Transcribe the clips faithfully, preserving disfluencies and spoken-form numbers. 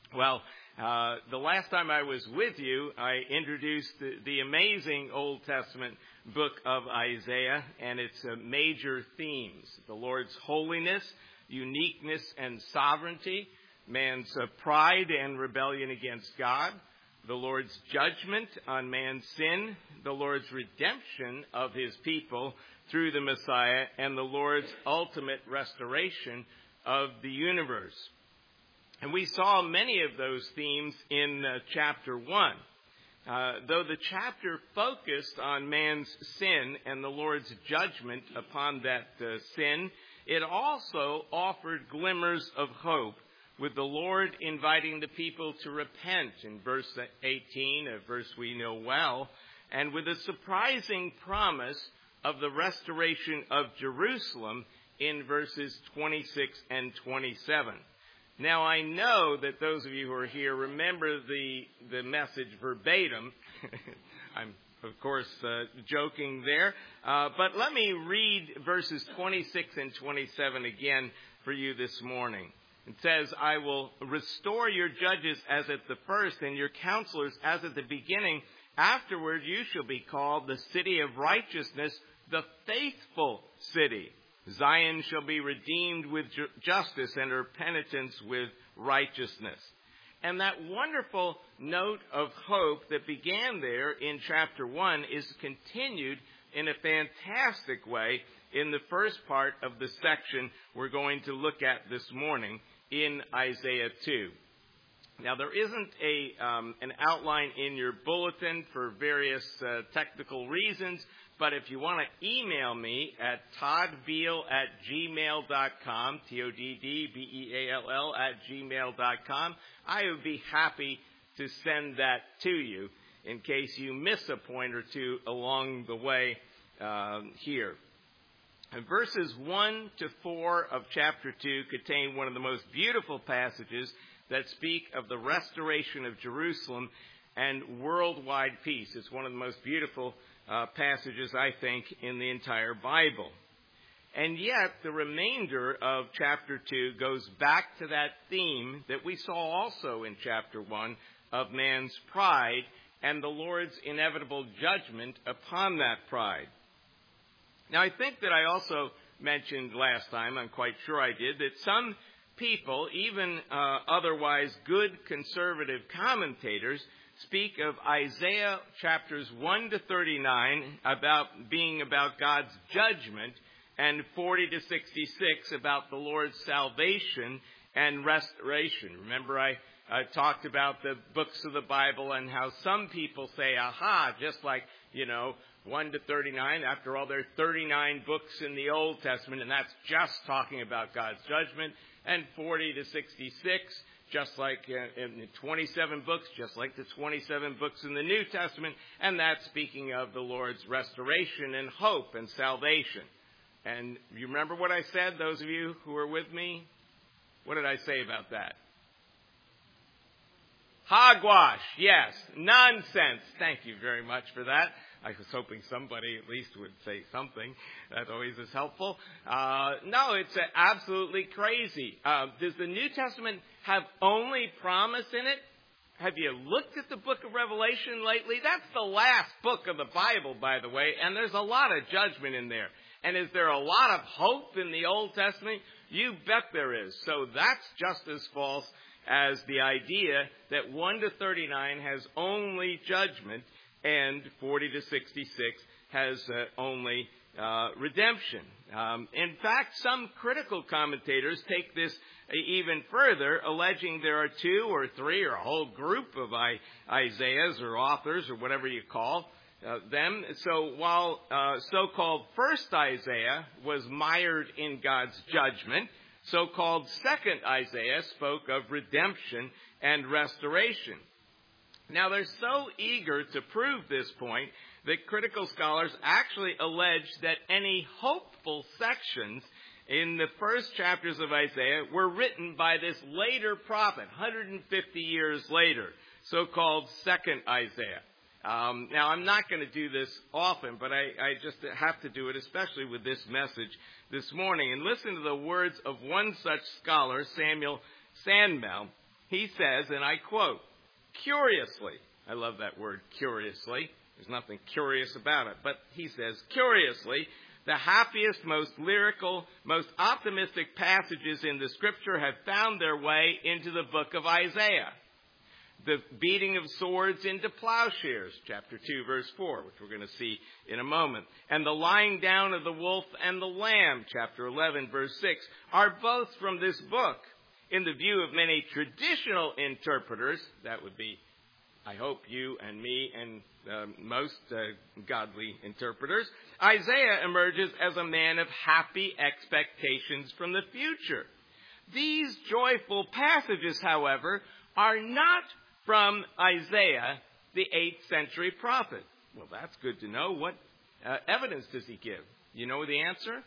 Well, uh, the last time I was with you, I introduced the, the amazing Old Testament book of Isaiah and its uh, major themes: the Lord's holiness, uniqueness, and sovereignty, man's uh, pride and rebellion against God, the Lord's judgment on man's sin, the Lord's redemption of his people through the Messiah, and the Lord's ultimate restoration of the universe. And we saw many of those themes in uh, chapter one. Uh, though the chapter focused on man's sin and the Lord's judgment upon that uh, sin, it also offered glimmers of hope, with the Lord inviting the people to repent in verse eighteen, a verse we know well, and with a surprising promise of the restoration of Jerusalem in verses twenty-six and twenty-seven. Now, I know that those of you who are here remember the, the message verbatim. I'm, of course, uh, joking there. Uh, but let me read verses twenty-six and twenty-seven again for you this morning. It says, "I will restore your judges as at the first, and your counselors as at the beginning. Afterward you shall be called the city of righteousness, the faithful city. Zion shall be redeemed with ju- justice, and her penitents with righteousness." And that wonderful note of hope that began there in chapter one is continued in a fantastic way in the first part of the section we're going to look at this morning in Isaiah two. Now, there isn't a um, an outline in your bulletin for various uh, technical reasons, but if you want to email me at toddbeal at gmail dot com, T O D D B E A L L at gmail dot com, I would be happy to send that to you in case you miss a point or two along the way uh, here. And verses one to four of chapter two contain one of the most beautiful passages that speak of the restoration of Jerusalem and worldwide peace. It's one of the most beautiful uh, passages, I think, in the entire Bible. And yet, the remainder of chapter two goes back to that theme that we saw also in chapter one of man's pride and the Lord's inevitable judgment upon that pride. Now, I think that I also mentioned last time, I'm quite sure I did, that some people, even uh, otherwise good conservative commentators, speak of Isaiah chapters one to thirty-nine about being about God's judgment, and forty to sixty-six about the Lord's salvation and restoration. Remember, I uh, talked about the books of the Bible and how some people say, aha, just like, you know, one to thirty-nine, after all, there are thirty-nine books in the Old Testament, and that's just talking about God's judgment. And forty to sixty-six, just like uh, in the twenty-seven books, just like the twenty-seven books in the New Testament, and that's speaking of the Lord's restoration and hope and salvation. And you remember what I said, those of you who are with me? What did I say about that? Hogwash, yes. Nonsense. Thank you very much for that. I was hoping somebody at least would say something. That always is helpful. Uh, no, it's uh, absolutely crazy. Uh, does the New Testament have only promise in it? Have you looked at the book of Revelation lately? That's the last book of the Bible, by the way, and there's a lot of judgment in there. And is there a lot of hope in the Old Testament? You bet there is. So that's just as false as the idea that one to thirty-nine has only judgment and forty to sixty-six has uh, only uh, redemption. Um, in fact, some critical commentators take this even further, alleging there are two or three or a whole group of I- Isaiahs or authors or whatever you call uh, them. So while uh, so-called first Isaiah was mired in God's judgment, so-called second Isaiah spoke of redemption and restoration. Now, they're so eager to prove this point that critical scholars actually allege that any hopeful sections in the first chapters of Isaiah were written by this later prophet, one hundred fifty years later, so-called second Isaiah. Um, now, I'm not going to do this often, but I, I just have to do it, especially with this message this morning. And listen to the words of one such scholar, Samuel Sandmel, He says, and I quote, curiously, I love that word, curiously. There's nothing curious about it. But he says, curiously, the happiest, most lyrical, most optimistic passages in the Scripture have found their way into the book of Isaiah. The beating of swords into plowshares, chapter two, verse four, which we're going to see in a moment. And the lying down of the wolf and the lamb, chapter eleven, verse six, are both from this book. In the view of many traditional interpreters, that would be, I hope, you and me and uh, most uh, godly interpreters, Isaiah emerges as a man of happy expectations from the future. These joyful passages, however, are not from Isaiah, the eighth century prophet. Well, that's good to know. What uh, evidence does he give? You know the answer?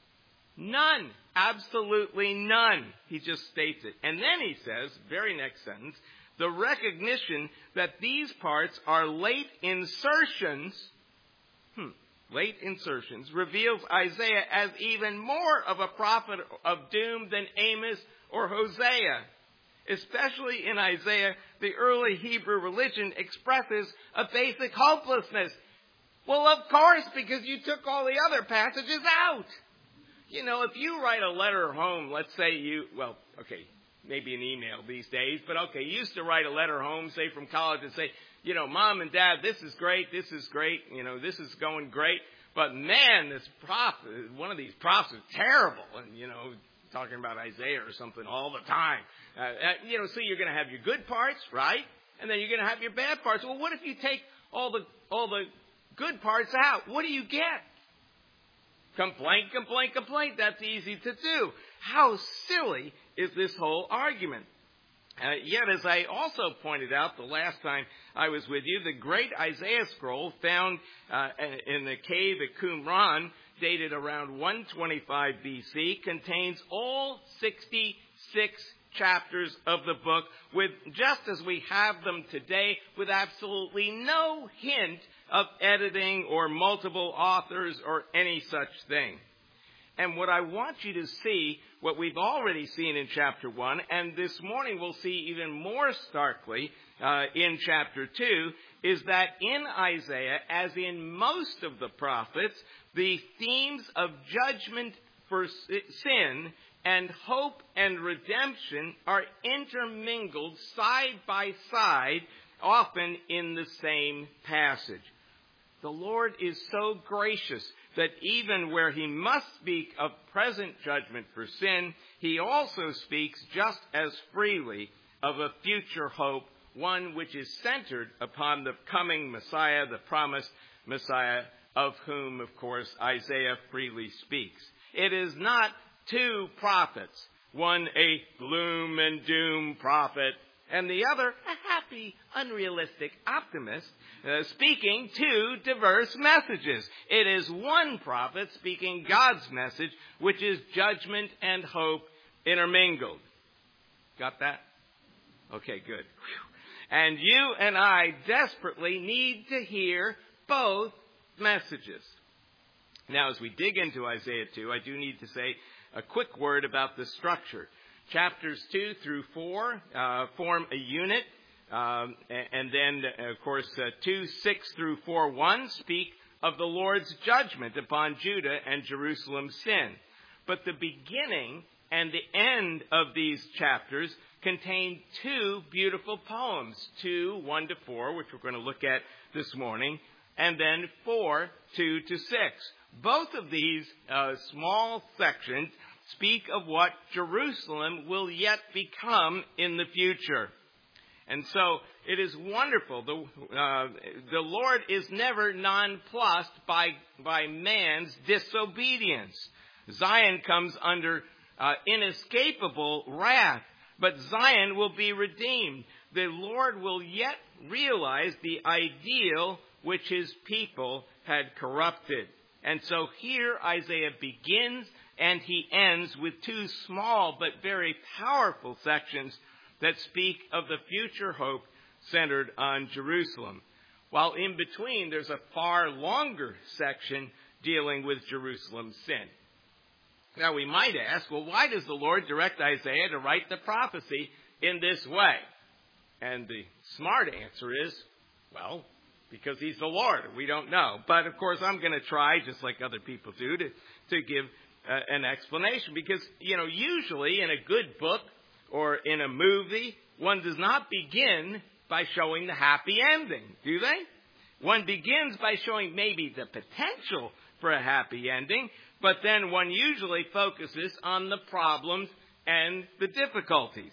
None. Absolutely none. He just states it. And then he says, very next sentence, the recognition that these parts are late insertions, hmm, late insertions, reveals Isaiah as even more of a prophet of doom than Amos or Hosea. Especially in Isaiah, the early Hebrew religion expresses a basic hopelessness. Well, of course, because you took all the other passages out. You know, if you write a letter home, let's say you, well, okay, maybe an email these days, but okay, you used to write a letter home, say from college, and say, you know, Mom and Dad, this is great, this is great, you know, this is going great, but man, this prophet, one of these prophets is terrible, and, you know, talking about Isaiah or something all the time. Uh, you know, so you're going to have your good parts, right? And then you're going to have your bad parts. Well, what if you take all the all the good parts out? What do you get? Complaint, complaint, complaint. That's easy to do. How silly is this whole argument? Uh, yet, as I also pointed out the last time I was with you, the great Isaiah scroll found uh, in the cave at Qumran, dated around one twenty-five B C, contains all sixty-six chapters of the book, with just as we have them today, with absolutely no hint of editing or multiple authors or any such thing. And what I want you to see, what we've already seen in chapter one, and this morning we'll see even more starkly uh, in chapter two, is that in Isaiah, as in most of the prophets, the themes of judgment for sin and hope and redemption are intermingled side by side, often in the same passage. The Lord is so gracious that even where he must speak of present judgment for sin, he also speaks just as freely of a future hope, one which is centered upon the coming Messiah, the promised Messiah, of whom, of course, Isaiah freely speaks. It is not two prophets, one a gloom and doom prophet, and the other a happy, unrealistic optimist, uh, speaking two diverse messages. It is one prophet speaking God's message, which is judgment and hope intermingled. Got that? Okay, good. Whew. And you and I desperately need to hear both messages. Now, as we dig into Isaiah two, I do need to say a quick word about the structure. Chapters two through four uh, form a unit, um, and then, of course, uh, two, six through four, one speak of the Lord's judgment upon Judah and Jerusalem's sin. But the beginning and the end of these chapters contain two beautiful poems, two, one to four, which we're going to look at this morning, and then four, two to six. Both of these uh, small sections speak of what Jerusalem will yet become in the future. And so it is wonderful. The, uh, the Lord is never nonplussed by, by man's disobedience. Zion comes under uh, inescapable wrath, but Zion will be redeemed. The Lord will yet realize the ideal which his people had corrupted. And so here Isaiah begins and he ends with two small but very powerful sections that speak of the future hope centered on Jerusalem. While in between there's a far longer section dealing with Jerusalem's sin. Now we might ask, well, why does the Lord direct Isaiah to write the prophecy in this way? And the smart answer is, well, because he's the Lord. We don't know. But, of course, I'm going to try, just like other people do, to, to give uh, an explanation. Because, you know, usually in a good book or in a movie, one does not begin by showing the happy ending, do they? One begins by showing maybe the potential for a happy ending, but then one usually focuses on the problems and the difficulties.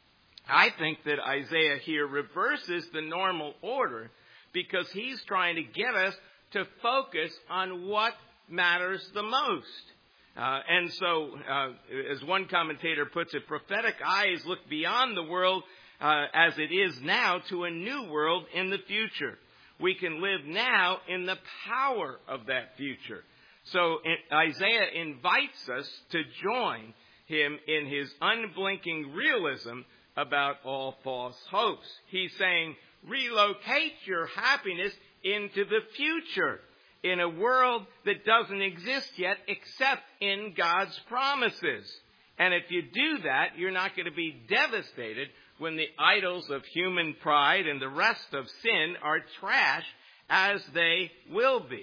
I think that Isaiah here reverses the normal order because he's trying to get us to focus on what matters the most. Uh, and so, uh, as one commentator puts it, prophetic eyes look beyond the world uh, as it is now to a new world in the future. We can live now in the power of that future. So Isaiah invites us to join him in his unblinking realism about all false hopes. He's saying, relocate your happiness into the future in a world that doesn't exist yet except in God's promises. And if you do that, you're not going to be devastated when the idols of human pride and the rest of sin are trashed, as they will be.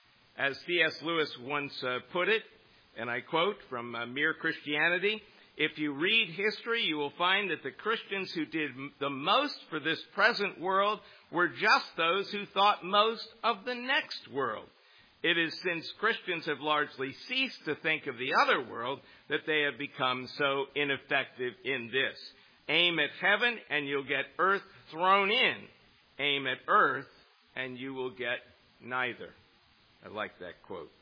As C S Lewis once uh, put it, and I quote from uh, Mere Christianity, if you read history, you will find that the Christians who did the most for this present world were just those who thought most of the next world. It is since Christians have largely ceased to think of the other world that they have become so ineffective in this. Aim at heaven and you'll get earth thrown in. Aim at earth and you will get neither. I like that quote.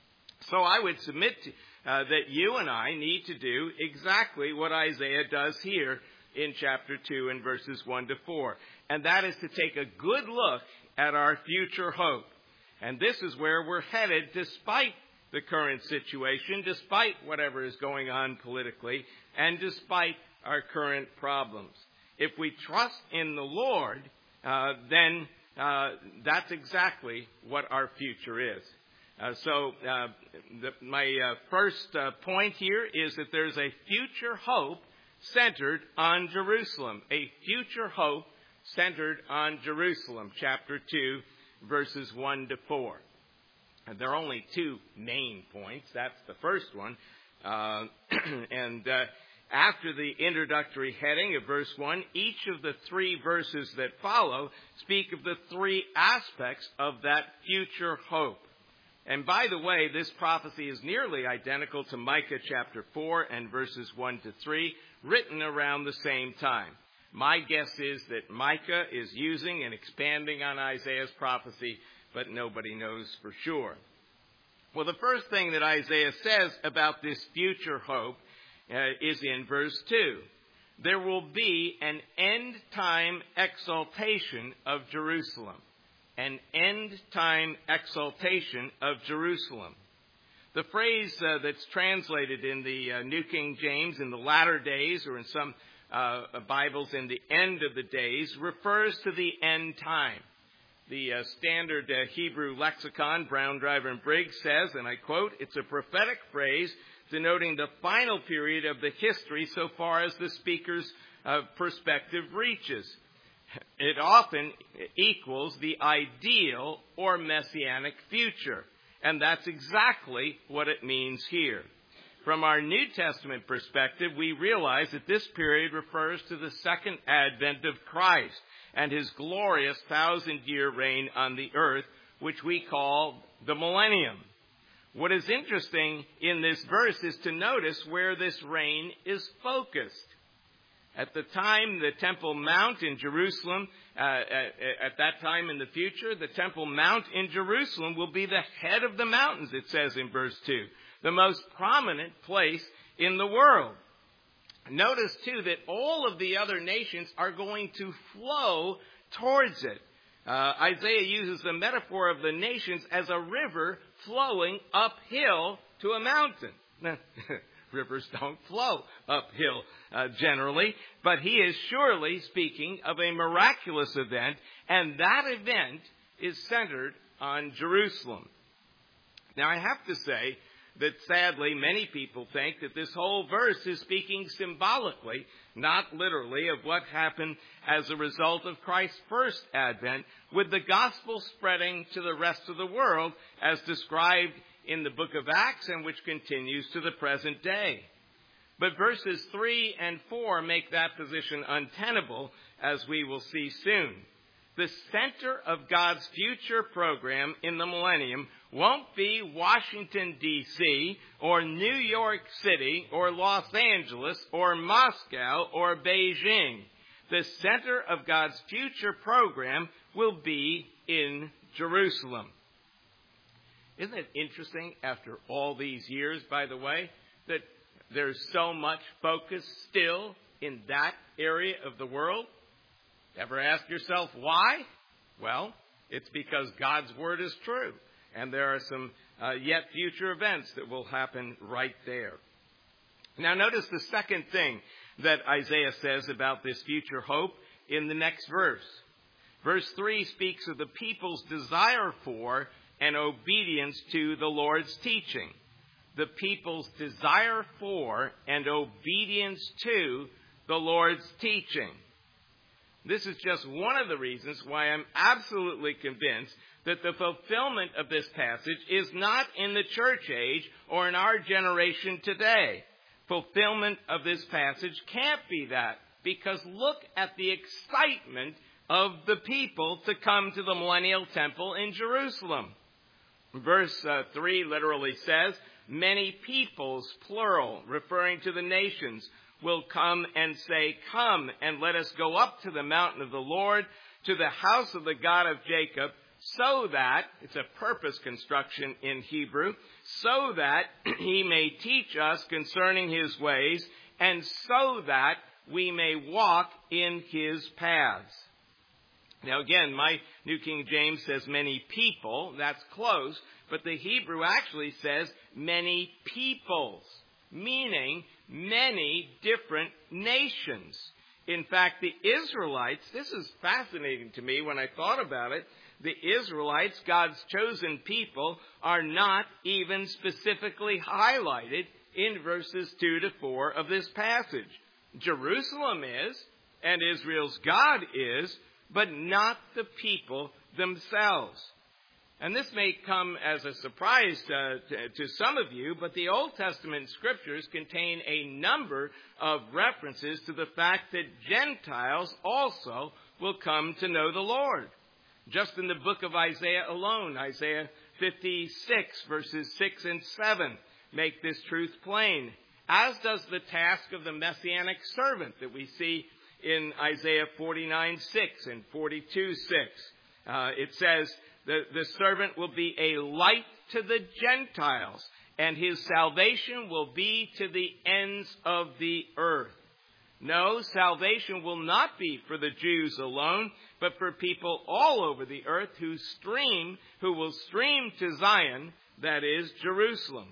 So I would submit to, uh, that you and I need to do exactly what Isaiah does here in chapter two and verses one to four. And that is to take a good look at our future hope. And this is where we're headed despite the current situation, despite whatever is going on politically, and despite our current problems. If we trust in the Lord, uh, then uh, that's exactly what our future is. Uh, so uh, the, my uh, first uh, point here is that there's a future hope centered on Jerusalem. A future hope centered on Jerusalem. Chapter two, verses one to four. And there are only two main points. That's the first one. Uh, and uh, after the introductory heading of verse one, each of the three verses that follow speak of the three aspects of that future hope. And by the way, this prophecy is nearly identical to Micah chapter four and verses one to three, written around the same time. My guess is that Micah is using and expanding on Isaiah's prophecy, but nobody knows for sure. Well, the first thing that Isaiah says about this future hope uh, is in verse two. There will be an end-time exaltation of Jerusalem. An end-time exaltation of Jerusalem. The phrase uh, that's translated in the uh, New King James, in the latter days, or in some uh, Bibles in the end of the days, refers to the end time. The uh, standard uh, Hebrew lexicon, Brown, Driver, and Briggs, says, and I quote, it's a prophetic phrase denoting the final period of the history so far as the speaker's uh, perspective reaches. It often equals the ideal or messianic future. And that's exactly what it means here. From our New Testament perspective, we realize that this period refers to the second advent of Christ and his glorious thousand-year reign on the earth, which we call the millennium. What is interesting in this verse is to notice where this reign is focused. At the time, the Temple Mount in Jerusalem, uh, at, at that time in the future, the Temple Mount in Jerusalem will be the head of the mountains, it says in verse two, the most prominent place in the world. Notice, too, that all of the other nations are going to flow towards it. Uh, Isaiah uses the metaphor of the nations as a river flowing uphill to a mountain. Rivers don't flow uphill uh, generally, but he is surely speaking of a miraculous event, and that event is centered on Jerusalem. Now, I have to say that sadly many people think that this whole verse is speaking symbolically, not literally, of what happened as a result of Christ's first advent, with the gospel spreading to the rest of the world as described in the book of Acts and which continues to the present day. But verses three and four make that position untenable, as we will see soon. The center of God's future program in the millennium won't be Washington, D C, or New York City, or Los Angeles, or Moscow, or Beijing. The center of God's future program will be in Jerusalem. Isn't it interesting, after all these years, by the way, that there's so much focus still in that area of the world? Ever ask yourself why? Well, it's because God's word is true. And there are some uh, yet future events that will happen right there. Now notice the second thing that Isaiah says about this future hope in the next verse. Verse three speaks of the people's desire for and obedience to the Lord's teaching. The people's desire for and obedience to the Lord's teaching. This is just one of the reasons why I'm absolutely convinced that the fulfillment of this passage is not in the church age or in our generation today. Fulfillment of this passage can't be that, because look at the excitement of the people to come to the millennial temple in Jerusalem. Verse uh, three literally says, many peoples, plural, referring to the nations, will come and say, come and let us go up to the mountain of the Lord, to the house of the God of Jacob, so that, it's a purpose construction in Hebrew, so that he may teach us concerning his ways, and so that we may walk in his paths. Now again, my New King James says many people, that's close, but the Hebrew actually says many peoples, meaning many different nations. In fact, the Israelites, this is fascinating to me when I thought about it, the Israelites, God's chosen people, are not even specifically highlighted in verses two to four of this passage. Jerusalem is, and Israel's God is, but not the people themselves. And this may come as a surprise to, to, to some of you, but the Old Testament scriptures contain a number of references to the fact that Gentiles also will come to know the Lord. Just in the book of Isaiah alone, Isaiah fifty-six, verses six and seven, make this truth plain, as does the task of the Messianic servant that we see in Isaiah forty-nine six and forty-two six. Uh, it says, the, the servant will be a light to the Gentiles, and his salvation will be to the ends of the earth. No, salvation will not be for the Jews alone, but for people all over the earth who stream, who will stream to Zion, that is, Jerusalem.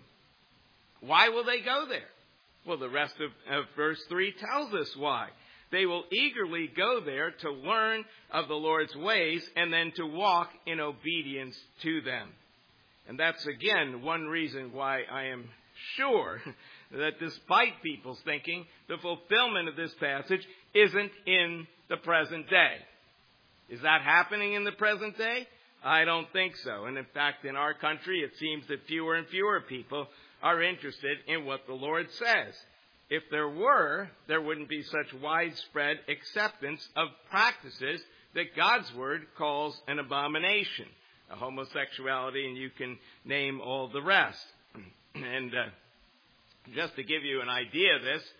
Why will they go there? Well, the rest of, of verse three tells us why. They will eagerly go there to learn of the Lord's ways and then to walk in obedience to them. And that's, again, one reason why I am sure that despite people's thinking, the fulfillment of this passage isn't in the present day. Is that happening in the present day? I don't think so. And in fact, in our country, it seems that fewer and fewer people are interested in what the Lord says. If there were, there wouldn't be such widespread acceptance of practices that God's word calls an abomination, a homosexuality, and you can name all the rest. And uh, just to give you an idea of this,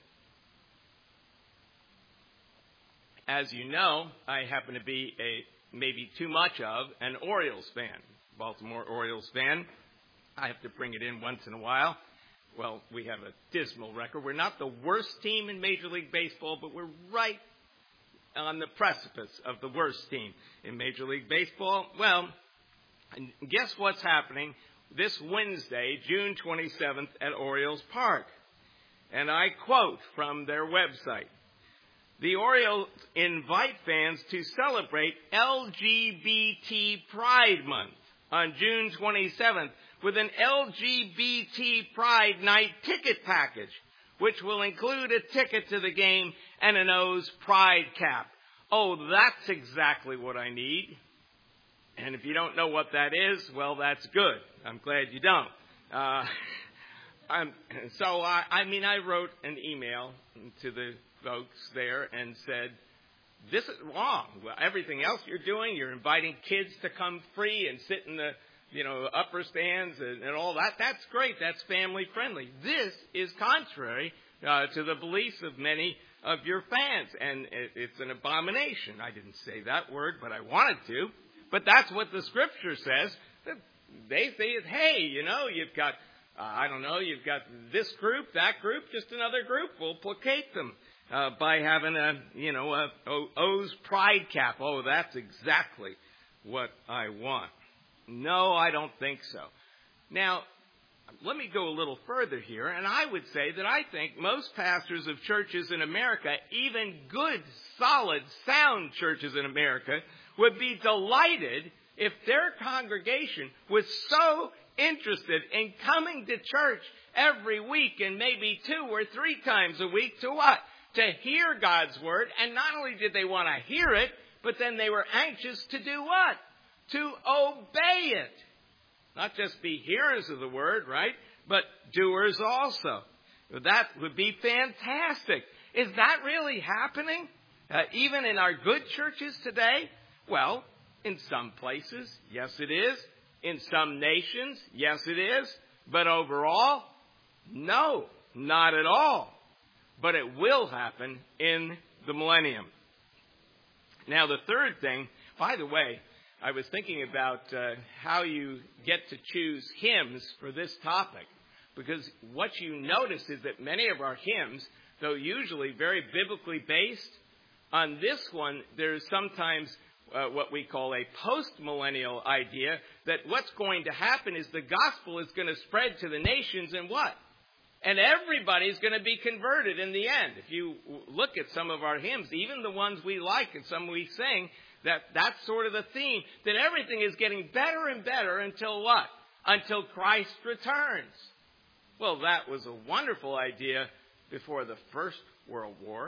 as you know, I happen to be a maybe too much of an Orioles fan, Baltimore Orioles fan. I have to bring it in once in a while. Well, we have a dismal record. We're not the worst team in Major League Baseball, but we're right on the precipice of the worst team in Major League Baseball. Well, guess what's happening this Wednesday, June twenty-seventh, at Orioles Park? And I quote from their website. The Orioles invite fans to celebrate L G B T Pride Month on June twenty-seventh with an L G B T Pride Night ticket package, which will include a ticket to the game and an O's Pride cap. Oh, that's exactly what I need. And if you don't know what that is, well, that's good. I'm glad you don't. Uh, I'm, so, I, I mean, I wrote an email to the folks there and said, this is wrong. Well, everything else you're doing, you're inviting kids to come free and sit in the, you know, upper stands and, and all that. That's great. That's family friendly. This is contrary uh, to the beliefs of many of your fans. And it, it's an abomination. I didn't say that word, but I wanted to. But that's what the scripture says. They say, hey, you know, you've got, uh, I don't know, you've got this group, that group, just another group. We'll placate them uh, by having a, you know, a O's Pride cap. Oh, that's exactly what I want. No, I don't think so. Now, let me go a little further here, and I would say that I think most pastors of churches in America, even good, solid, sound churches in America, would be delighted if their congregation was so interested in coming to church every week and maybe two or three times a week to what? To hear God's word. And not only did they want to hear it, but then they were anxious to do what? To obey it. Not just be hearers of the word, right? But doers also. That would be fantastic. Is that really happening? Uh, even in our good churches today? Well, in some places, yes it is. In some nations, yes it is. But overall, no, not at all. But it will happen in the millennium. Now, the third thing, by the way, I was thinking about uh, how you get to choose hymns for this topic. Because what you notice is that many of our hymns, though usually very biblically based, on this one, there's sometimes Uh, what we call a post-millennial idea, that what's going to happen is the gospel is going to spread to the nations and what? And everybody's going to be converted in the end. If you look at some of our hymns, even the ones we like and some we sing, that that's sort of the theme, that everything is getting better and better until what? Until Christ returns. Well, that was a wonderful idea before the First World War,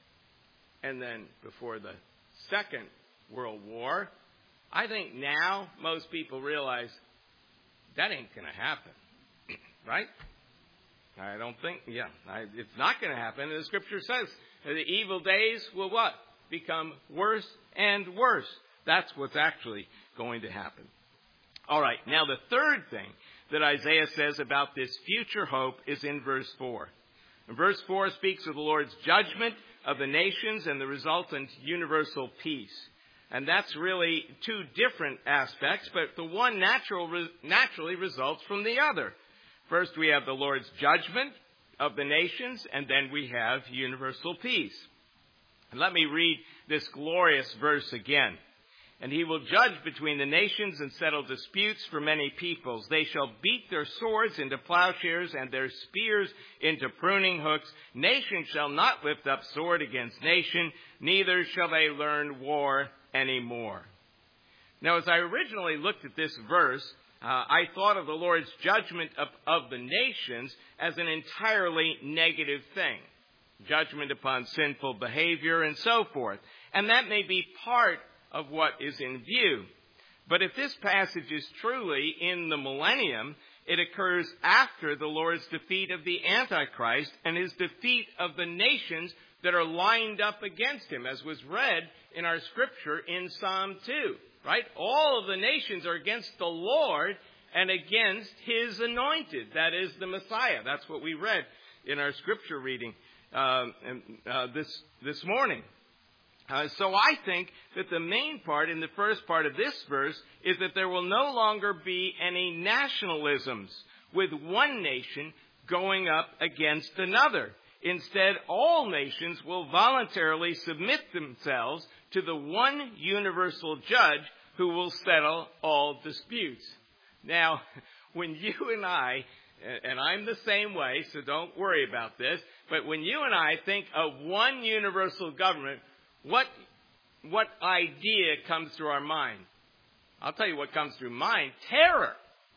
and then before the Second World War. I think now most people realize that ain't going to happen, right? I don't think, yeah, I, it's not going to happen. And the scripture says the evil days will what? Become worse and worse. That's what's actually going to happen. All right, now the third thing that Isaiah says about this future hope is in verse four. And verse four speaks of the Lord's judgment of the nations and the resultant universal peace. And that's really two different aspects, but the one natural, naturally results from the other. First, we have the Lord's judgment of the nations, and then we have universal peace. And let me read this glorious verse again. And he will judge between the nations and settle disputes for many peoples. They shall beat their swords into plowshares and their spears into pruning hooks. Nation shall not lift up sword against nation, neither shall they learn war anymore. Now, as I originally looked at this verse, uh, I thought of the Lord's judgment of, of the nations as an entirely negative thing. Judgment upon sinful behavior and so forth. And that may be part of what is in view. But if this passage is truly in the millennium, it occurs after the Lord's defeat of the Antichrist and his defeat of the nations that are lined up against him, as was read in our scripture in Psalm two, right? All of the nations are against the Lord and against his anointed, that is the Messiah. That's what we read in our scripture reading uh, uh, this, this morning. Uh, so I think that the main part in the first part of this verse is that there will no longer be any nationalisms with one nation going up against another. Instead, all nations will voluntarily submit themselves to the one universal judge who will settle all disputes. Now, when you and I, and I'm the same way, so don't worry about this, but when you and I think of one universal government, what, what idea comes through our mind? I'll tell you what comes through mine. Terror.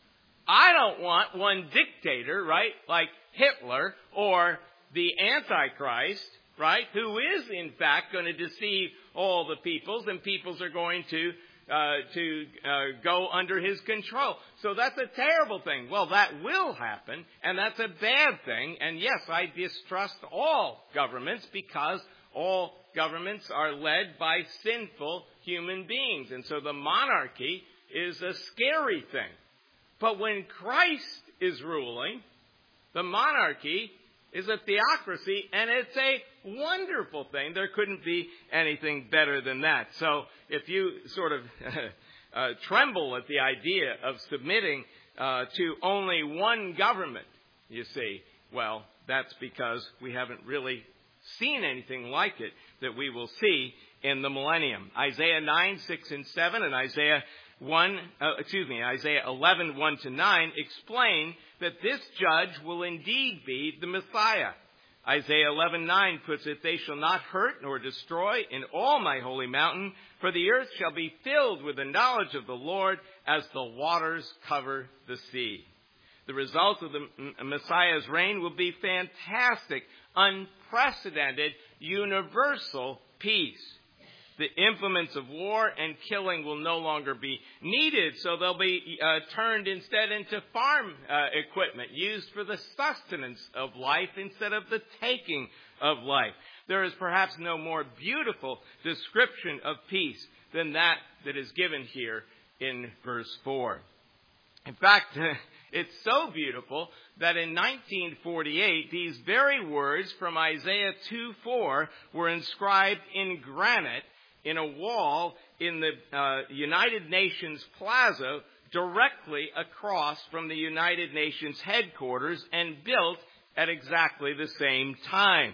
I don't want one dictator, right, like Hitler or the Antichrist, right, who is in fact going to deceive all the peoples, and peoples are going to uh, to uh, go under his control. So that's a terrible thing. Well, that will happen, and that's a bad thing. And yes, I distrust all governments because all governments are led by sinful human beings, and so the monarchy is a scary thing. But when Christ is ruling, the monarchy is a theocracy, and it's a wonderful thing. There couldn't be anything better than that. So if you sort of uh, tremble at the idea of submitting uh, to only one government, you see, well, that's because we haven't really seen anything like it that we will see in the millennium. Isaiah nine, six, and seven, and Isaiah one, uh, excuse me, Isaiah eleven, one to nine explain that this judge will indeed be the Messiah. Isaiah eleven, nine puts it, "They shall not hurt nor destroy in all my holy mountain, for the earth shall be filled with the knowledge of the Lord as the waters cover the sea." The result of the Messiah's reign will be fantastic, unprecedented, universal peace. The implements of war and killing will no longer be needed, so they'll be uh, turned instead into farm uh, equipment used for the sustenance of life instead of the taking of life. There is perhaps no more beautiful description of peace than that that is given here in verse four. In fact, it's so beautiful that in nineteen forty-eight, these very words from Isaiah two four were inscribed in granite in a wall in the uh, United Nations Plaza directly across from the United Nations headquarters and built at exactly the same time.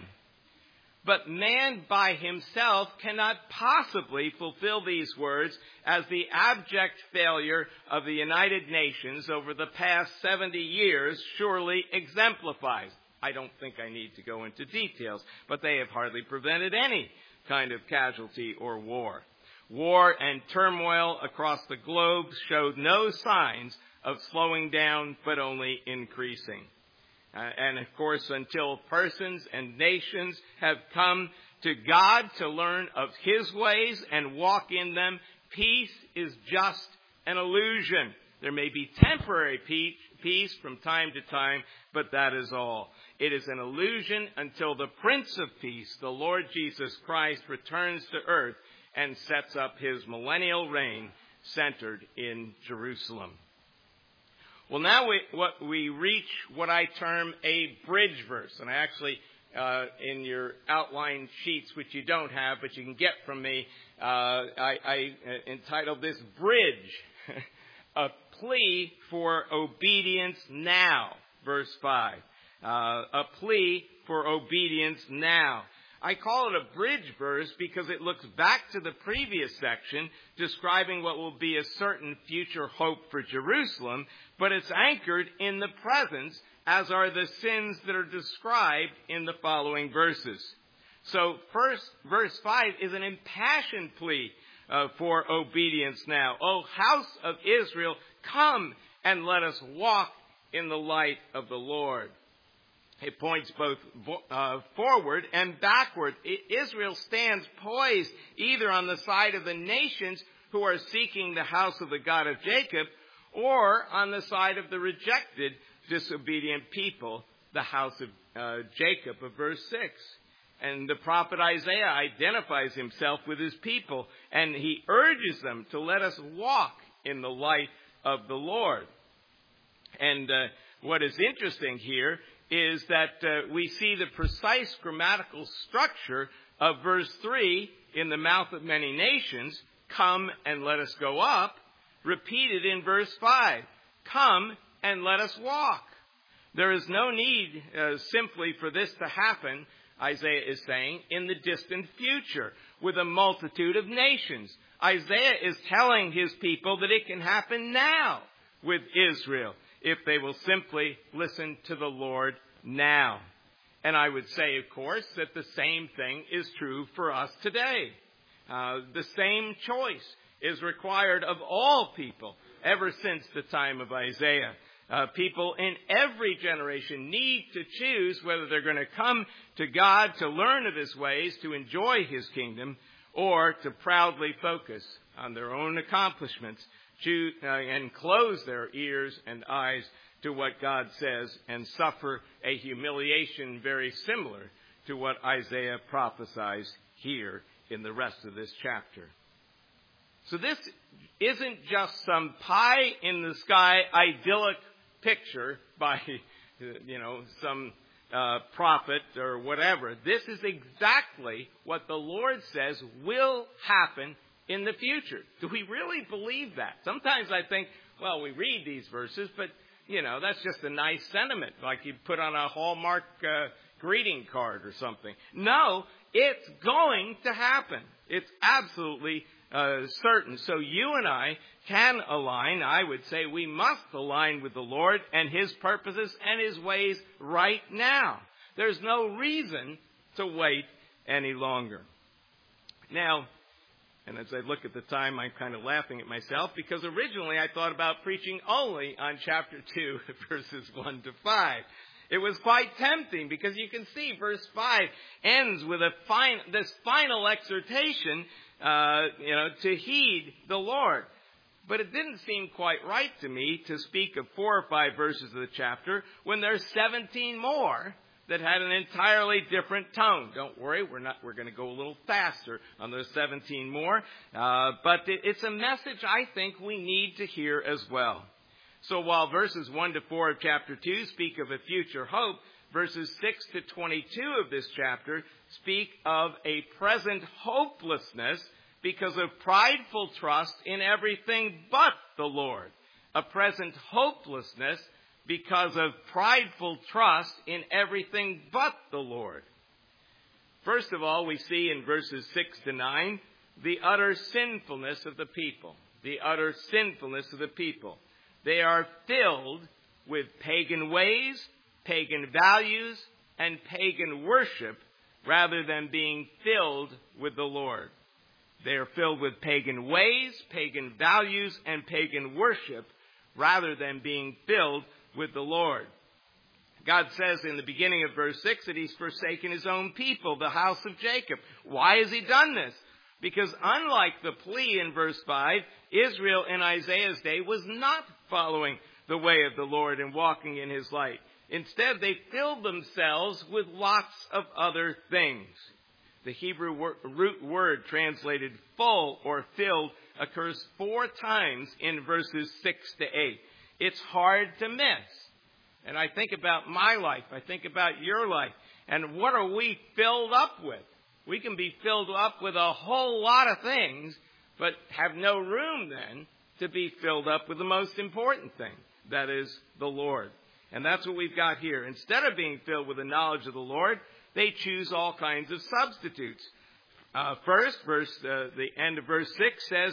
But man by himself cannot possibly fulfill these words, as the abject failure of the United Nations over the past seventy years surely exemplifies. I don't think I need to go into details, but they have hardly prevented any kind of casualty or war. War and turmoil across the globe showed no signs of slowing down, but only increasing. Uh, and of course, until persons and nations have come to God to learn of His ways and walk in them, peace is just an illusion. There may be temporary peace from time to time, but that is all. It is an illusion until the Prince of Peace, the Lord Jesus Christ, returns to earth and sets up His millennial reign centered in Jerusalem. Well, now we, what, we reach what I term a bridge verse. And I actually, uh, in your outline sheets, which you don't have, but you can get from me, uh, I, I entitled this Bridge, a plea for obedience now, verse five. Uh, a plea for obedience now. I call it a bridge verse because it looks back to the previous section describing what will be a certain future hope for Jerusalem, but it's anchored in the presence, as are the sins that are described in the following verses. So first, verse five is an impassioned plea uh, for obedience now. O house of Israel, come and let us walk in the light of the Lord. It points both uh, forward and backward. Israel stands poised either on the side of the nations who are seeking the house of the God of Jacob, or on the side of the rejected, disobedient people, the house of uh, Jacob of verse six. And the prophet Isaiah identifies himself with his people, and he urges them to let us walk in the light of the Lord. And uh, what is interesting here is that uh, we see the precise grammatical structure of verse three, in the mouth of many nations, come and let us go up, repeated in verse five, come and let us walk. There is no need uh, simply for this to happen, Isaiah is saying, in the distant future with a multitude of nations. Isaiah is telling his people that it can happen now with Israel, if they will simply listen to the Lord now. And I would say, of course, that the same thing is true for us today. Uh, the same choice is required of all people ever since the time of Isaiah. Uh, people in every generation need to choose whether they're going to come to God to learn of his ways, to enjoy his kingdom, or to proudly focus on their own accomplishments choose, uh, and close their ears and eyes to what God says and suffer a humiliation very similar to what Isaiah prophesies here in the rest of this chapter. So this isn't just some pie-in-the-sky idyllic picture by, you know, some uh, prophet or whatever. This is exactly what the Lord says will happen in the future. Do we really believe that? Sometimes I think, well, we read these verses, but, you know, that's just a nice sentiment, like you put on a Hallmark uh, greeting card or something. No, it's going to happen. It's absolutely uh, certain. So you and I can align. I would say we must align with the Lord and his purposes and his ways right now. There's no reason to wait any longer. Now, and as I look at the time, I'm kind of laughing at myself because originally I thought about preaching only on chapter two, verses one to five. It was quite tempting because you can see verse five ends with a fine, this final exhortation, uh, you know, to heed the Lord. But it didn't seem quite right to me to speak of four or five verses of the chapter when there's seventeen more that had an entirely different tone. Don't worry, we're not. We're going to go a little faster on those seventeen more. Uh, but it, it's a message I think we need to hear as well. So while verses one to four of chapter two speak of a future hope, verses six to twenty-two of this chapter speak of a present hopelessness because of prideful trust in everything but the Lord. A present hopelessness because of prideful trust in everything but the Lord. First of all, we see in verses six to nine the utter sinfulness of the people. The utter sinfulness of the people. They are filled with pagan ways, pagan values, and pagan worship rather than being filled with the Lord. They are filled with pagan ways, pagan values, and pagan worship rather than being filled with the Lord. God says in the beginning of verse six that he's forsaken his own people, the house of Jacob. Why has he done this? Because unlike the plea in verse five, Israel in Isaiah's day was not following the way of the Lord and walking in his light. Instead, they filled themselves with lots of other things. The Hebrew wor- root word translated full or filled occurs four times in verses six to eight. It's hard to miss. And I think about my life. I think about your life. And what are we filled up with? We can be filled up with a whole lot of things, but have no room then to be filled up with the most important thing. That is the Lord. And that's what we've got here. Instead of being filled with the knowledge of the Lord, they choose all kinds of substitutes. Uh, first, verse, uh, the end of verse six says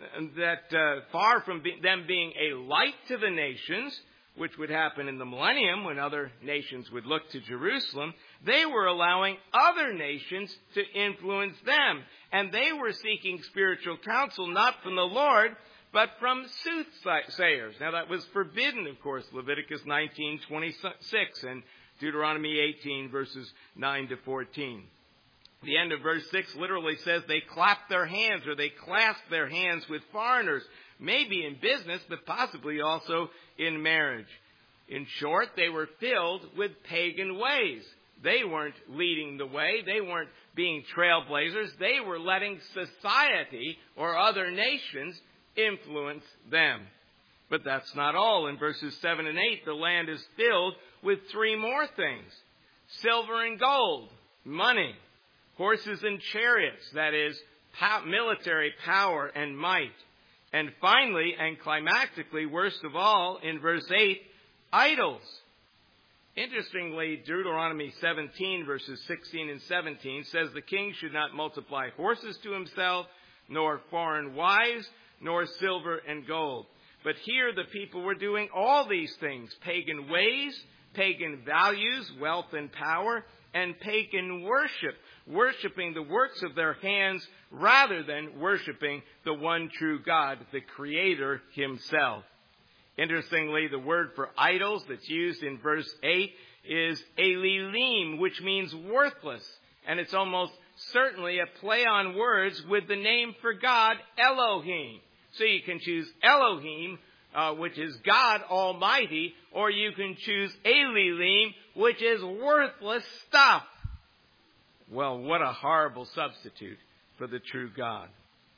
that uh, far from be- them being a light to the nations, which would happen in the millennium when other nations would look to Jerusalem, they were allowing other nations to influence them. And they were seeking spiritual counsel not from the Lord, but from soothsayers. Now that was forbidden, of course, Leviticus nineteen twenty-six and Deuteronomy eighteen, verses nine to fourteen. The end of verse six literally says they clapped their hands or they clasped their hands with foreigners, maybe in business, but possibly also in marriage. In short, they were filled with pagan ways. They weren't leading the way. They weren't being trailblazers. They were letting society or other nations influence them. But that's not all. In verses seven and eight, the land is filled with three more things. Silver and gold, money, horses and chariots, that is, pow- military power and might. And finally, and climactically, worst of all, in verse eight, idols. Interestingly, Deuteronomy seventeen, verses sixteen and seventeen, says the king should not multiply horses to himself, nor foreign wives, nor silver and gold. But here the people were doing all these things, pagan ways, pagan values, wealth and power, and pagan worship, worshiping the works of their hands rather than worshiping the one true God, the Creator himself. Interestingly, the word for idols that's used in verse eight is elilim, which means worthless. And it's almost certainly a play on words with the name for God, Elohim. So you can choose Elohim, uh, which is God Almighty, or you can choose elilim, which is worthless stuff. Well, what a horrible substitute for the true God.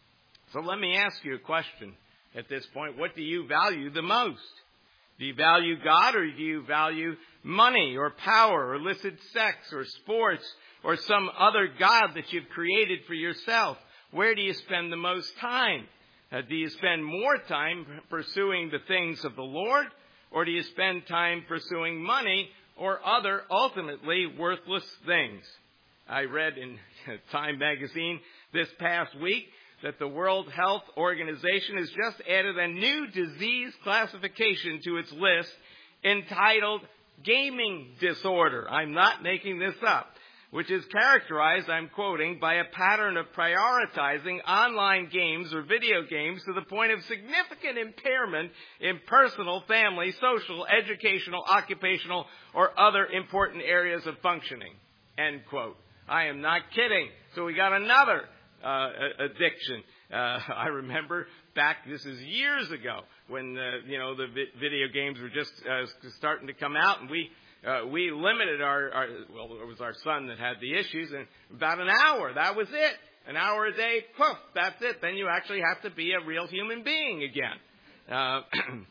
So let me ask you a question at this point. What do you value the most? Do you value God, or do you value money or power or illicit sex or sports or some other God that you've created for yourself? Where do you spend the most time? Uh, do you spend more time pursuing the things of the Lord, or do you spend time pursuing money or other ultimately worthless things? I read in Time magazine this past week that the World Health Organization has just added a new disease classification to its list entitled gaming disorder. I'm not making this up, which is characterized, I'm quoting, by a pattern of prioritizing online games or video games to the point of significant impairment in personal, family, social, educational, occupational, or other important areas of functioning. End quote. I am not kidding. So we got another uh, addiction. Uh, I remember back, this is years ago, when uh, you know the vi- video games were just uh, starting to come out, and we uh, we limited our, our well, it was our son that had the issues, and about an hour. That was it. An hour a day. Poof. That's it. Then you actually have to be a real human being again. Uh,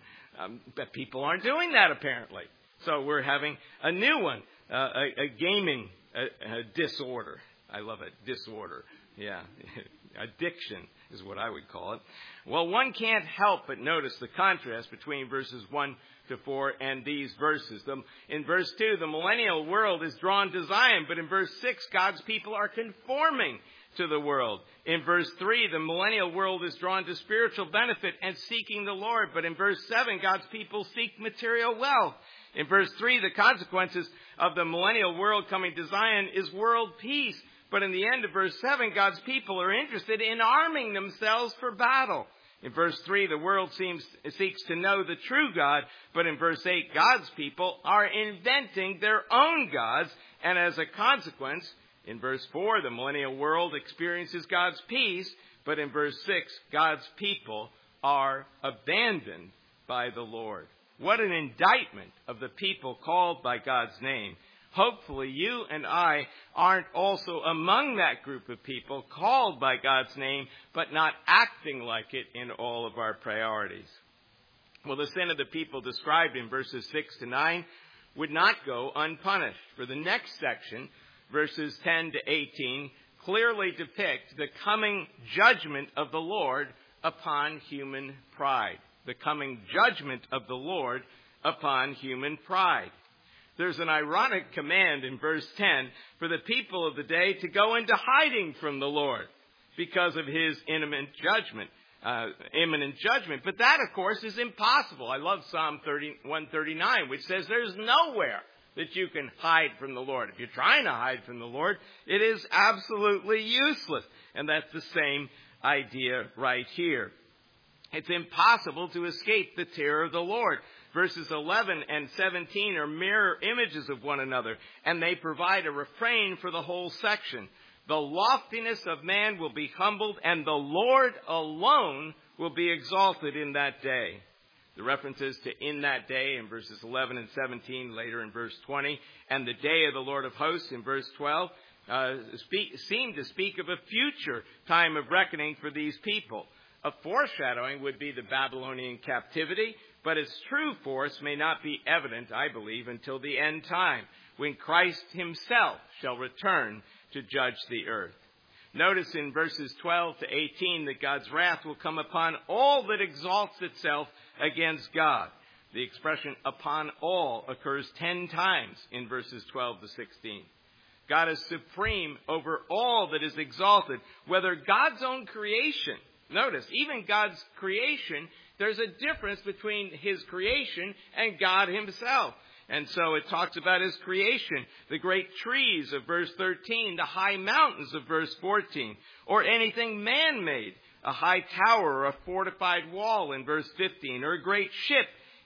um, but people aren't doing that apparently. So we're having a new one, uh, a, a gaming a, a disorder. I love it. Disorder. Yeah. Addiction is what I would call it. Well, one can't help but notice the contrast between verses one to four and these verses. The, in verse two, the millennial world is drawn to Zion, but in verse six, God's people are conforming to the world. In verse three, the millennial world is drawn to spiritual benefit and seeking the Lord, but in verse seven, God's people seek material wealth. In verse three, the consequences of the millennial world coming to Zion is world peace. But in the end of verse seven, God's people are interested in arming themselves for battle. In verse three, the world seems, seeks to know the true God. But in verse eight, God's people are inventing their own gods. And as a consequence, in verse four, the millennial world experiences God's peace. But in verse six, God's people are abandoned by the Lord. What an indictment of the people called by God's name. Hopefully you and I aren't also among that group of people called by God's name, but not acting like it in all of our priorities. Well, the sin of the people described in verses six to nine would not go unpunished. For the next section, verses ten to eighteen, clearly depict the coming judgment of the Lord upon human pride. The coming judgment of the Lord upon human pride. There's an ironic command in verse ten for the people of the day to go into hiding from the Lord because of his imminent judgment. Uh, imminent judgment. But that, of course, is impossible. I love Psalm one thirty-nine, which says there's nowhere that you can hide from the Lord. If you're trying to hide from the Lord, it is absolutely useless. And that's the same idea right here. It's impossible to escape the terror of the Lord. Verses eleven and seventeen are mirror images of one another, and they provide a refrain for the whole section. The loftiness of man will be humbled, and the Lord alone will be exalted in that day. The references to in that day in verses eleven and seventeen, later in verse twenty, and the day of the Lord of hosts in verse twelve, uh, speak, seem to speak of a future time of reckoning for these people. A foreshadowing would be the Babylonian captivity, but its true force may not be evident, I believe, until the end time, when Christ himself shall return to judge the earth. Notice in verses twelve to eighteen that God's wrath will come upon all that exalts itself against God. The expression upon all occurs ten times in verses twelve to sixteen. God is supreme over all that is exalted, whether God's own creation. Notice, even God's creation, there's a difference between his creation and God himself. And so it talks about his creation, the great trees of verse thirteen, the high mountains of verse fourteen, or anything man-made, a high tower or a fortified wall in verse fifteen, or a great ship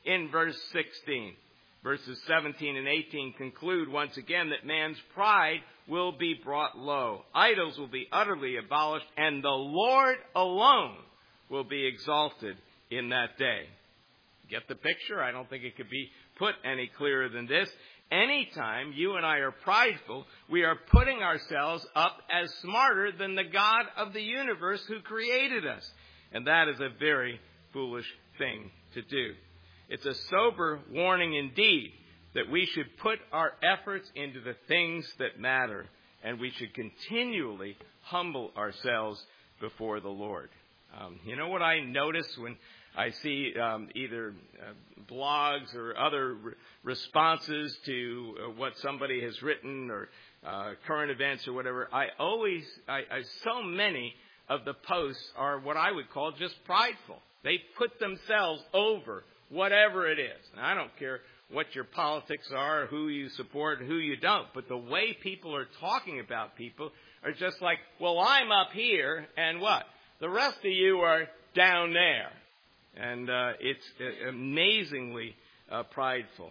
in verse sixteen. Verses seventeen and eighteen conclude once again that man's pride will be brought low. Idols will be utterly abolished, and the Lord alone will be exalted in that day. Get the picture? I don't think it could be put any clearer than this. Anytime you and I are prideful, we are putting ourselves up as smarter than the God of the universe who created us. And that is a very foolish thing to do. It's a sober warning indeed that we should put our efforts into the things that matter, and we should continually humble ourselves before the Lord. Um, you know what I notice when I see um, either uh, blogs or other re- responses to uh, what somebody has written or uh, current events or whatever? I always, I, I, so many of the posts are what I would call just prideful. They put themselves over whatever it is. And I don't care what your politics are, who you support, who you don't. But the way people are talking about people are just like, well, I'm up here, and what? The rest of you are down there. And uh, it's amazingly uh, prideful.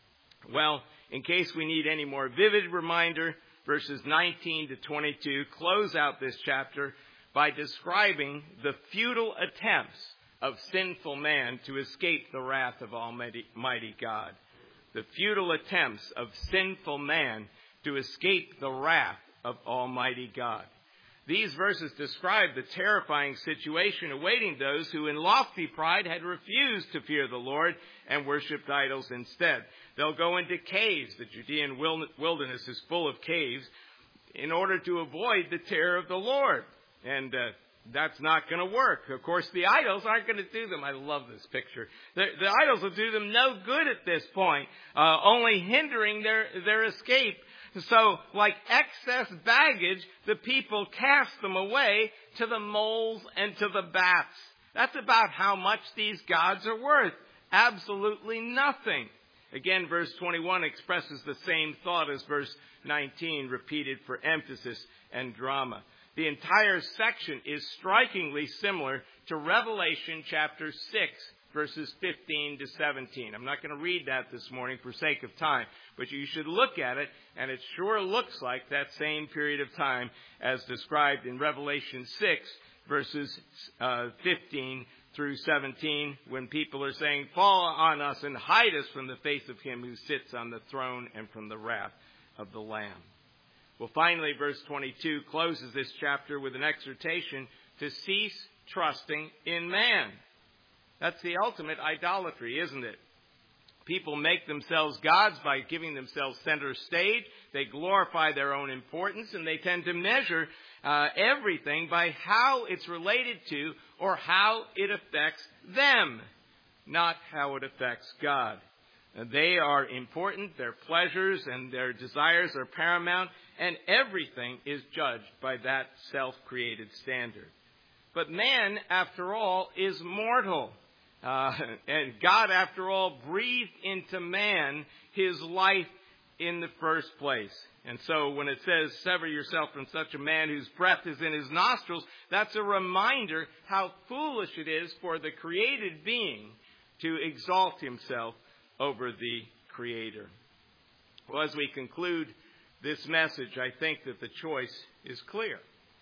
Well, in case we need any more vivid reminder, verses nineteen to twenty-two close out this chapter by describing the futile attempts of sinful man to escape the wrath of Almighty mighty God. The futile attempts of sinful man to escape the wrath of Almighty God. These verses describe the terrifying situation awaiting those who in lofty pride had refused to fear the Lord and worshipped idols instead. They'll go into caves. The Judean wilderness is full of caves in order to avoid the terror of the Lord. And uh, that's not going to work. Of course, the idols aren't going to do them. I love this picture. The, the idols will do them no good at this point, uh, only hindering their, their escape. So, like excess baggage, the people cast them away to the moles and to the bats. That's about how much these gods are worth. Absolutely nothing. Again, verse twenty-one expresses the same thought as verse nineteen, repeated for emphasis and drama. The entire section is strikingly similar to Revelation chapter six, verses fifteen to seventeen. I'm not going to read that this morning for sake of time, but you should look at it, and it sure looks like that same period of time as described in Revelation six, verses uh, fifteen through seventeen, when people are saying, "Fall on us and hide us from the face of him who sits on the throne and from the wrath of the Lamb." Well, finally, verse twenty-two closes this chapter with an exhortation to cease trusting in man. That's the ultimate idolatry, isn't it? People make themselves gods by giving themselves center stage. They glorify their own importance, and they tend to measure uh, everything by how it's related to or how it affects them, not how it affects God. And they are important, their pleasures and their desires are paramount, and everything is judged by that self-created standard. But man, after all, is mortal. Uh, and God, after all, breathed into man his life in the first place. And so when it says, sever yourself from such a man whose breath is in his nostrils, that's a reminder how foolish it is for the created being to exalt himself over the Creator. Well, as we conclude this message, I think that the choice is clear.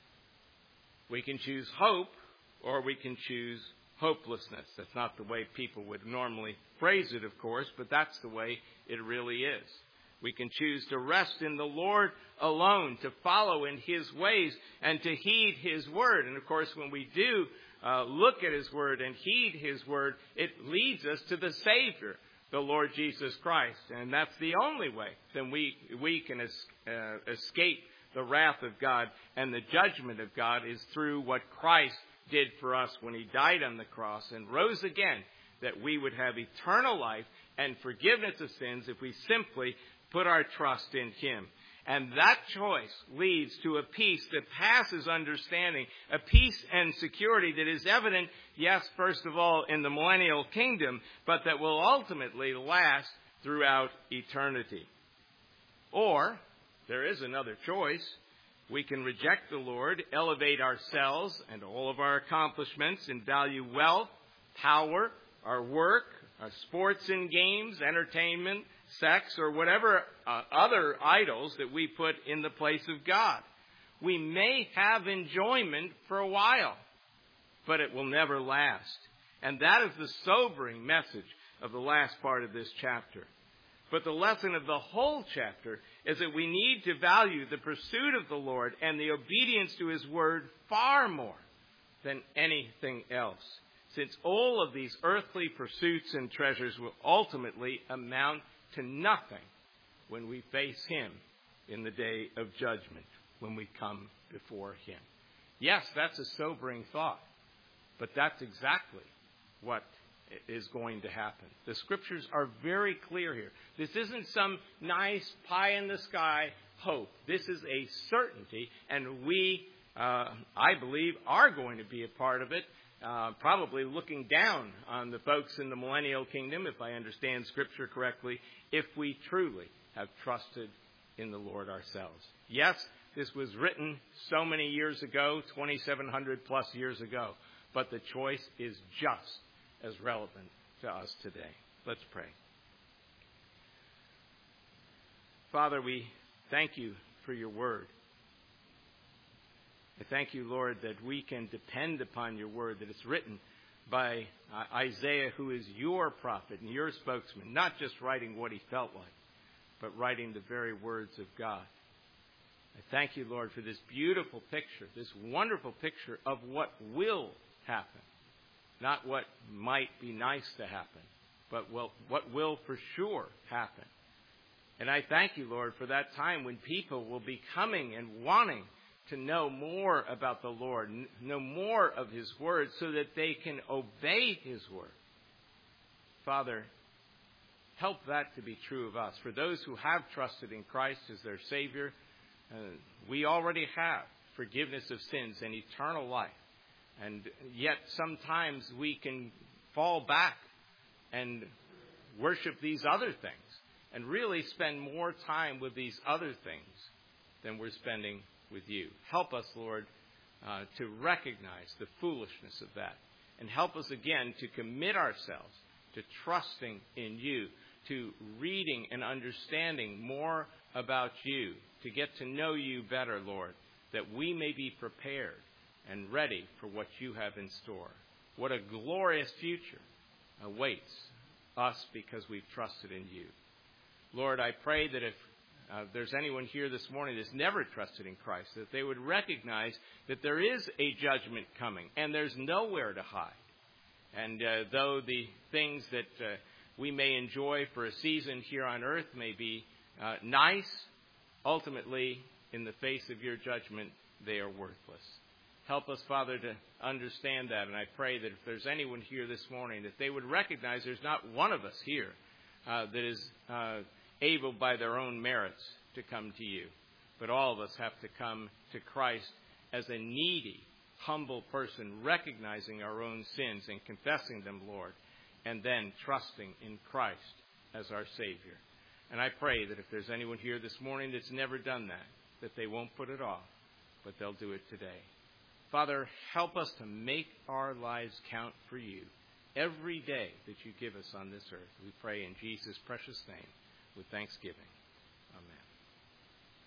We can choose hope, or we can choose hopelessness. That's not the way people would normally phrase it, of course, but that's the way it really is. We can choose to rest in the Lord alone, to follow in his ways, and to heed his word. And of course, when we do uh, look at his word and heed his word, it leads us to the Savior, the Lord Jesus Christ. And that's the only way that we, we can es- uh, escape the wrath of God and the judgment of God is through what Christ did for us when he died on the cross and rose again, that we would have eternal life and forgiveness of sins if we simply put our trust in him. And that choice leads to a peace that passes understanding, a peace and security that is evident, yes, first of all, in the millennial kingdom, but that will ultimately last throughout eternity. Or, there is another choice. We can reject the Lord, elevate ourselves and all of our accomplishments, and value wealth, power, our work, uh, sports and games, entertainment, sex, or whatever uh, other idols that we put in the place of God. We may have enjoyment for a while, but it will never last. And that is the sobering message of the last part of this chapter. But the lesson of the whole chapter is that we need to value the pursuit of the Lord and the obedience to His word far more than anything else, since all of these earthly pursuits and treasures will ultimately amount to nothing when we face Him in the day of judgment, when we come before Him. Yes, that's a sobering thought, but that's exactly what is going to happen. The Scriptures are very clear here. This isn't some nice pie-in-the-sky hope. This is a certainty, and we, uh, I believe, are going to be a part of it, uh, probably looking down on the folks in the millennial kingdom, if I understand Scripture correctly, if we truly have trusted in the Lord ourselves. Yes, this was written so many years ago, twenty-seven hundred plus years ago, but the choice is just as relevant to us today. Let's pray. Father, we thank you for your word. I thank you, Lord, that we can depend upon your word, that it's written by uh, Isaiah, who is your prophet and your spokesman, not just writing what he felt like, but writing the very words of God. I thank you, Lord, for this beautiful picture, this wonderful picture of what will happen. Not what might be nice to happen, but what will for sure happen. And I thank you, Lord, for that time when people will be coming and wanting to know more about the Lord, know more of His word so that they can obey His word. Father, help that to be true of us. For those who have trusted in Christ as their Savior, uh, we already have forgiveness of sins and eternal life. And yet sometimes we can fall back and worship these other things and really spend more time with these other things than we're spending with you. Help us, Lord, uh, to recognize the foolishness of that. And help us again to commit ourselves to trusting in you, to reading and understanding more about you, to get to know you better, Lord, that we may be prepared and ready for what you have in store. What a glorious future awaits us because we've trusted in you. Lord, I pray that if uh, there's anyone here this morning that's never trusted in Christ, that they would recognize that there is a judgment coming and there's nowhere to hide. And uh, though the things that uh, we may enjoy for a season here on earth may be uh, nice, ultimately, in the face of your judgment, they are worthless. Help us, Father, to understand that. And I pray that if there's anyone here this morning, that they would recognize there's not one of us here uh, that is uh, able by their own merits to come to you. But all of us have to come to Christ as a needy, humble person, recognizing our own sins and confessing them, Lord, and then trusting in Christ as our Savior. And I pray that if there's anyone here this morning that's never done that, that they won't put it off, but they'll do it today. Father, help us to make our lives count for you every day that you give us on this earth. We pray in Jesus' precious name with thanksgiving.